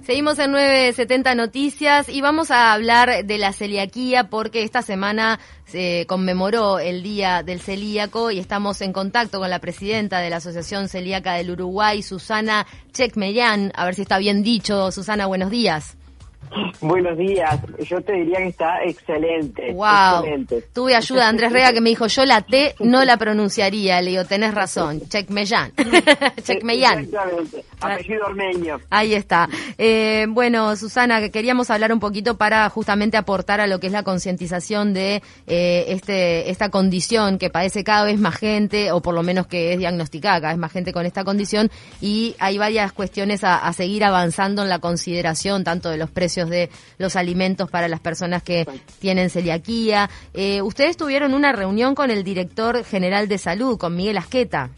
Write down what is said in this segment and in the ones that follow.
Seguimos en 970 Noticias y vamos a hablar de la celiaquía porque esta semana se conmemoró el Día del Celíaco y estamos en contacto con la presidenta de la Asociación Celíaca del Uruguay, Susana Chekmeyan. A ver si está bien dicho. Susana, buenos días. Buenos días, yo te diría que está excelente. Wow, excelente. Tuve ayuda de Andrés Rea que me dijo, yo la T no la pronunciaría, le digo, tenés razón, Chekmeyan. Chekmeyan. Exactamente, apellido ormeño. Ahí está. Bueno, Susana, queríamos hablar un poquito para justamente aportar a lo que es la concientización de esta condición que padece cada vez más gente, o por lo menos que es diagnosticada cada vez más gente con esta condición, y hay varias cuestiones a seguir avanzando en la consideración, tanto de los precios de los alimentos para las personas que tienen celiaquía. Ustedes tuvieron una reunión con el director general de salud, con Miguel Asqueta.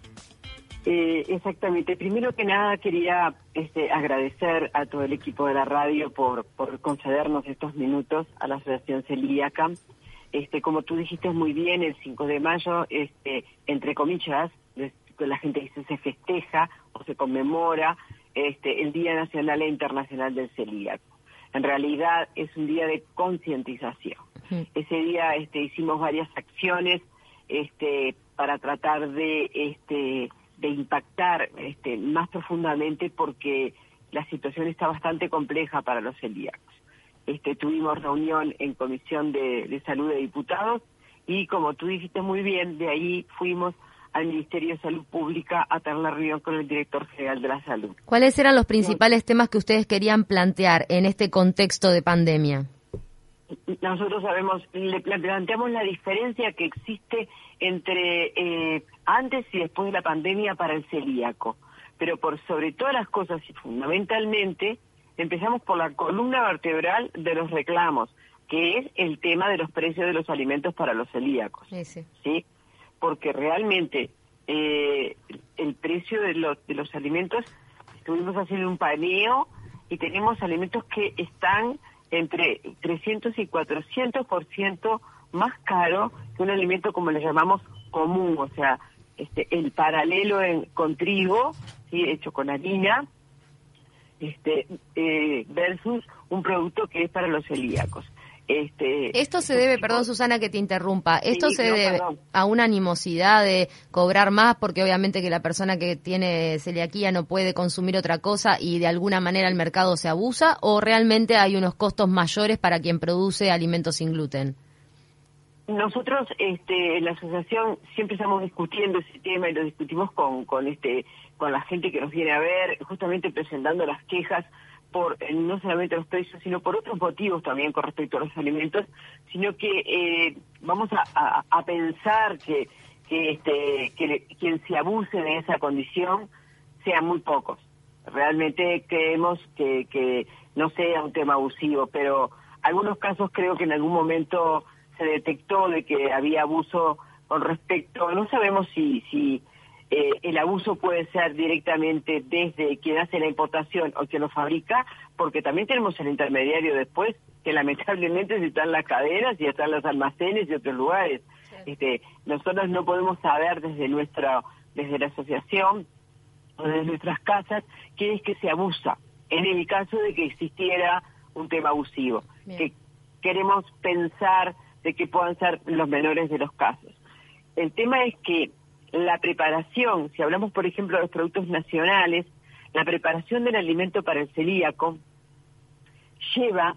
Exactamente. Primero que nada quería agradecer a todo el equipo de la radio por concedernos estos minutos a la Asociación Celíaca. Como tú dijiste muy bien, el 5 de mayo, entre comillas, la gente dice se festeja o se conmemora el Día Nacional e Internacional del Celíaco. En realidad es un día de concientización. Ese día hicimos varias acciones para tratar de impactar más profundamente, porque la situación está bastante compleja para los celíacos. Tuvimos reunión en Comisión de Salud de Diputados y, como tú dijiste muy bien, de ahí fuimos al Ministerio de Salud Pública a tener la reunión con el director general de la salud. ¿Cuáles eran los principales temas que ustedes querían plantear en este contexto de pandemia? Nosotros le planteamos la diferencia que existe entre antes y después de la pandemia para el celíaco. Pero por sobre todas las cosas y fundamentalmente, empezamos por la columna vertebral de los reclamos, que es el tema de los precios de los alimentos para los celíacos. ¿Sí? Porque realmente el precio de los alimentos, estuvimos haciendo un paneo y tenemos alimentos que están entre 300 y 400% más caro que un alimento como le llamamos común, o sea, el paralelo con trigo, ¿sí? Hecho con harina, versus un producto que es para los celíacos. Esto se debe, perdón Susana que te interrumpa, esto se debe a una animosidad de cobrar más porque obviamente que la persona que tiene celiaquía no puede consumir otra cosa y de alguna manera el mercado se abusa, o realmente hay unos costos mayores para quien produce alimentos sin gluten. Nosotros en la asociación siempre estamos discutiendo ese tema y lo discutimos con la gente que nos viene a ver, justamente presentando las quejas por no solamente los precios, sino por otros motivos también con respecto a los alimentos, sino que vamos a pensar que quien se abuse de esa condición sean muy pocos. Realmente creemos que no sea un tema abusivo, pero algunos casos creo que en algún momento se detectó de que había abuso con respecto, no sabemos si el abuso puede ser directamente desde quien hace la importación o quien lo fabrica, porque también tenemos el intermediario después, que lamentablemente está en las cadenas y está en los almacenes y otros lugares. Sí. Nosotros no podemos saber desde la asociación o desde nuestras casas qué es que se abusa, en el caso de que existiera un tema abusivo. Que queremos pensar de que puedan ser los menores de los casos. El tema es que la preparación, si hablamos por ejemplo de los productos nacionales, la preparación del alimento para el celíaco lleva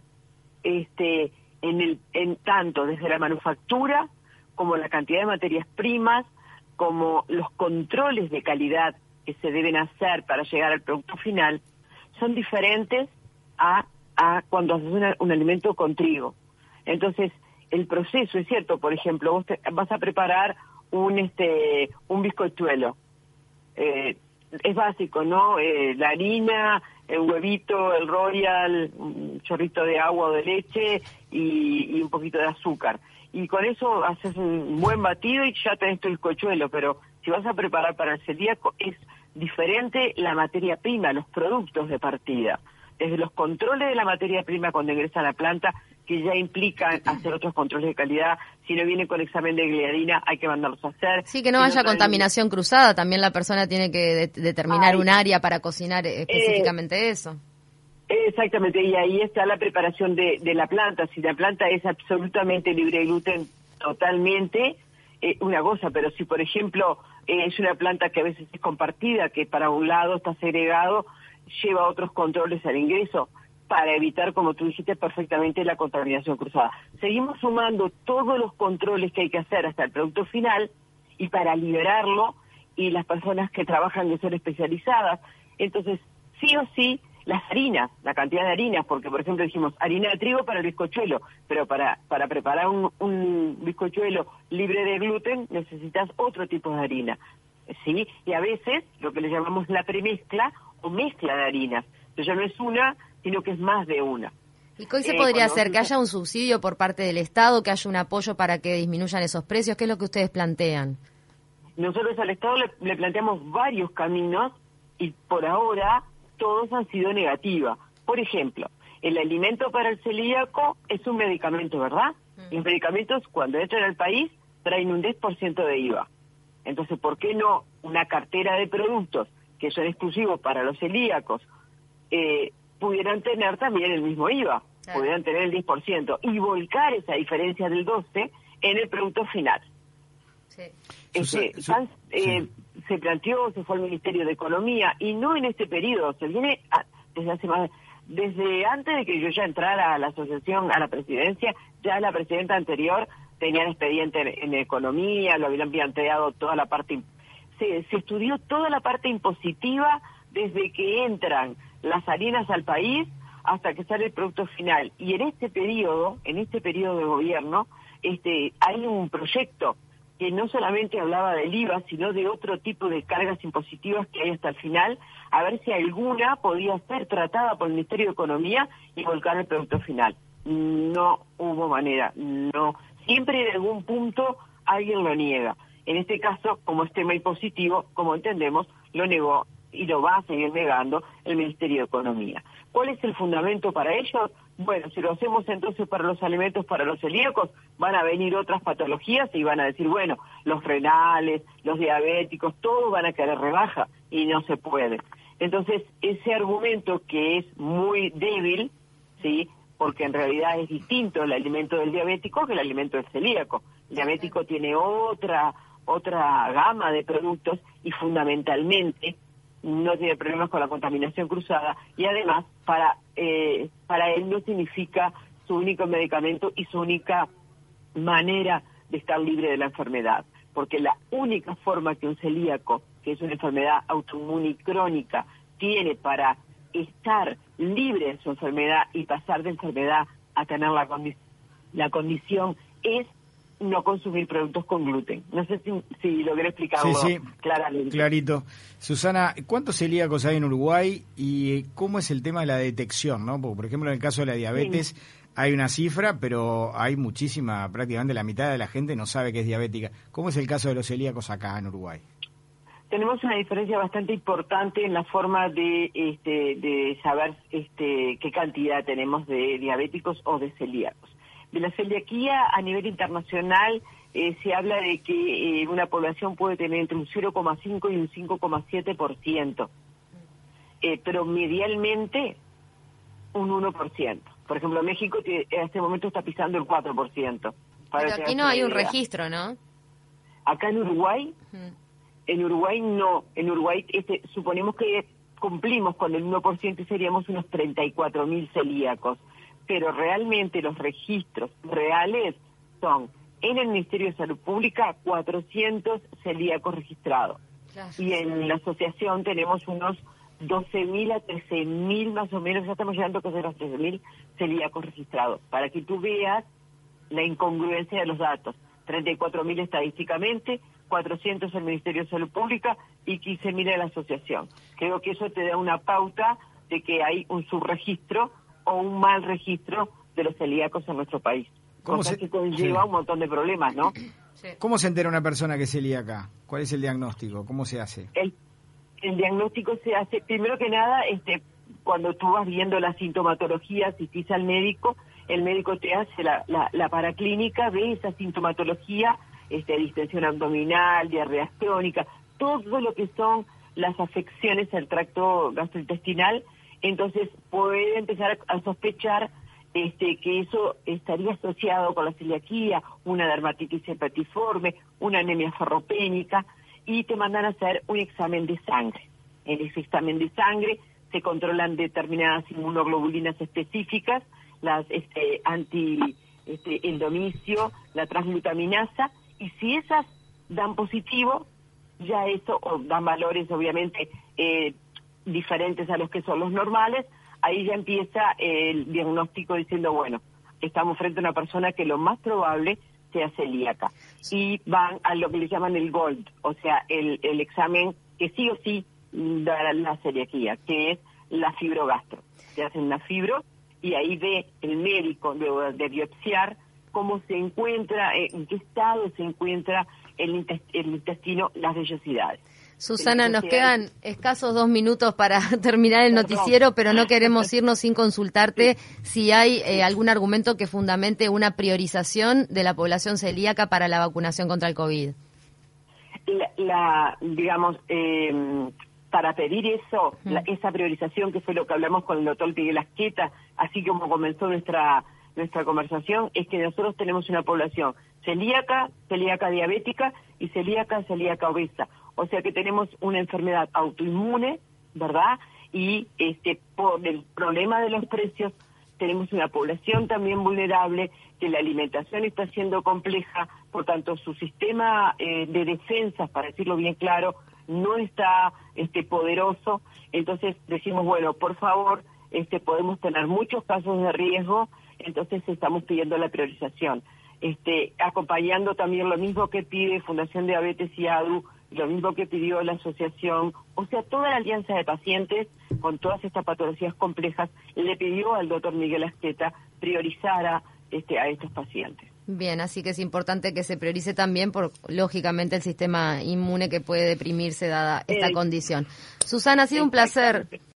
en tanto desde la manufactura como la cantidad de materias primas, como los controles de calidad que se deben hacer para llegar al producto final, son diferentes a cuando haces un alimento con trigo. Entonces, el proceso es cierto, por ejemplo, vos vas a preparar un bizcochuelo. Es básico, ¿no? La harina, el huevito, el royal, un chorrito de agua o de leche y un poquito de azúcar. Y con eso haces un buen batido y ya tenés tu bizcochuelo, pero si vas a preparar para el celíaco es diferente la materia prima, los productos de partida. Desde los controles de la materia prima cuando ingresa a la planta, que ya implican hacer otros controles de calidad. Si no viene con examen de gliadina, hay que mandarlos a hacer. Sí, que no haya contaminación cruzada. También la persona tiene que determinar un área para cocinar específicamente eso. Exactamente, y ahí está la preparación de la planta. Si la planta es absolutamente libre de gluten, totalmente, una cosa, pero si por ejemplo es una planta que a veces es compartida, que para un lado está segregado, lleva otros controles al ingreso para evitar, como tú dijiste perfectamente, la contaminación cruzada. Seguimos sumando todos los controles que hay que hacer hasta el producto final y para liberarlo, y las personas que trabajan que son especializadas. Entonces, sí o sí, las harinas, la cantidad de harinas, porque por ejemplo dijimos harina de trigo para el bizcochuelo, pero para preparar un bizcochuelo libre de gluten necesitas otro tipo de harina, ¿sí? Y a veces lo que le llamamos la premezcla o mezcla de harinas, entonces ya no es una, sino que es más de una. ¿Y qué se podría hacer? ¿Que haya un subsidio por parte del Estado, que haya un apoyo para que disminuyan esos precios? ¿Qué es lo que ustedes plantean? Nosotros al Estado le planteamos varios caminos y por ahora todos han sido negativos. Por ejemplo, el alimento para el celíaco es un medicamento, ¿verdad? Los medicamentos cuando entran al país traen un 10% de IVA. Entonces, ¿por qué no una cartera de productos que son exclusivos para los celíacos pudieran tener también el mismo IVA? Claro. Pudieran tener el 10% y volcar esa diferencia del 12% en el producto final. Sí. Se planteó, se fue al Ministerio de Economía y no en este periodo, se viene desde hace más, desde antes de que yo ya entrara a la asociación, a la presidencia, ya la presidenta anterior tenía el expediente en economía, lo habían planteado toda la parte, se estudió toda la parte impositiva desde que entran las harinas al país hasta que sale el producto final. Y en este periodo de gobierno, hay un proyecto que no solamente hablaba del IVA, sino de otro tipo de cargas impositivas que hay hasta el final, a ver si alguna podía ser tratada por el Ministerio de Economía y volcar el producto final. No hubo manera, no. Siempre en algún punto alguien lo niega. En este caso, como es tema impositivo, como entendemos, lo negó y lo va a seguir negando el Ministerio de Economía. ¿Cuál es el fundamento para ellos? Bueno, si lo hacemos entonces para los alimentos para los celíacos, van a venir otras patologías y van a decir, bueno, los renales, los diabéticos, todos van a querer rebaja y no se puede. Entonces, ese argumento que es muy débil, ¿sí? Porque en realidad es distinto el alimento del diabético que el alimento del celíaco. El diabético tiene otra gama de productos y fundamentalmente no tiene problemas con la contaminación cruzada y además para él no significa su único medicamento y su única manera de estar libre de la enfermedad, porque la única forma que un celíaco, que es una enfermedad autoinmune y crónica, tiene para estar libre de su enfermedad y pasar de enfermedad a tener la condición es no consumir productos con gluten. No sé si logré explicarlo claramente. Clarito. Susana, ¿cuántos celíacos hay en Uruguay y cómo es el tema de la detección, ¿no? Porque, por ejemplo, en el caso de la diabetes hay una cifra, pero hay muchísima, prácticamente la mitad de la gente no sabe que es diabética. ¿Cómo es el caso de los celíacos acá en Uruguay? Tenemos una diferencia bastante importante en la forma de saber qué cantidad tenemos de diabéticos o de celíacos. De la celiaquía a nivel internacional se habla de que una población puede tener entre un 0,5 y un 5,7%, pero medialmente un 1%. Por ejemplo, México en este momento está pisando el 4%. Pero aquí no hay un registro, ¿no? Acá en Uruguay, en Uruguay no. En Uruguay suponemos que cumplimos con el 1% y seríamos unos 34.000 celíacos. Pero realmente los registros reales son, en el Ministerio de Salud Pública, 400 celíacos registrados. Claro. Y en la asociación tenemos unos 12.000 a 13.000 más o menos, ya estamos llegando a los 13.000 celíacos registrados, para que tú veas la incongruencia de los datos. 34.000 estadísticamente, 400 en el Ministerio de Salud Pública y 15.000 en la asociación. Creo que eso te da una pauta de que hay un subregistro o un mal registro de los celíacos en nuestro país. Cosa que conlleva un montón de problemas, ¿no? Sí. ¿Cómo se entera una persona que es celíaca? ¿Cuál es el diagnóstico? ¿Cómo se hace? El diagnóstico se hace, primero que nada, cuando tú vas viendo la sintomatología, asistís al médico, el médico te hace la paraclínica, ve esa sintomatología, distensión abdominal, diarrea crónica, todo lo que son las afecciones al tracto gastrointestinal. entonces puede empezar a sospechar que eso estaría asociado con la celiaquía, una dermatitis hepatiforme, una anemia ferropénica, y te mandan a hacer un examen de sangre. En ese examen de sangre se controlan determinadas inmunoglobulinas específicas, las endomicio, la transglutaminasa, y si esas dan positivo, ya eso, o dan valores obviamente diferentes a los que son los normales, ahí ya empieza el diagnóstico diciendo, bueno, estamos frente a una persona que lo más probable sea celíaca. Y van a lo que le llaman el GOLD, o sea, el examen que sí o sí da la celiaquía, que es la fibrogastro. Se hacen una fibro y ahí ve el médico, luego de biopsiar, cómo se encuentra, en qué estado se encuentra el intestino, las vellosidades. Susana, nos quedan escasos 2 minutos para terminar el noticiero, pero no queremos irnos sin consultarte si hay algún argumento que fundamente una priorización de la población celíaca para la vacunación contra el COVID. Digamos, para pedir eso, esa priorización, que fue lo que hablamos con el doctor Miguel Asqueta, así como comenzó nuestra conversación, es que nosotros tenemos una población celíaca, celíaca diabética y celíaca obesa. O sea que tenemos una enfermedad autoinmune, ¿verdad? Y por el problema de los precios, tenemos una población también vulnerable, que la alimentación está siendo compleja, por tanto su sistema de defensas, para decirlo bien claro, no está poderoso. Entonces decimos, bueno, por favor, podemos tener muchos casos de riesgo, entonces estamos pidiendo la priorización. Acompañando también lo mismo que pide Fundación Diabetes y ADU, lo mismo que pidió la asociación, o sea, toda la alianza de pacientes con todas estas patologías complejas le pidió al doctor Miguel Asqueta priorizar a estos pacientes. Bien, así que es importante que se priorice también por, lógicamente, el sistema inmune que puede deprimirse dada esta condición. Susana, ha sido un placer.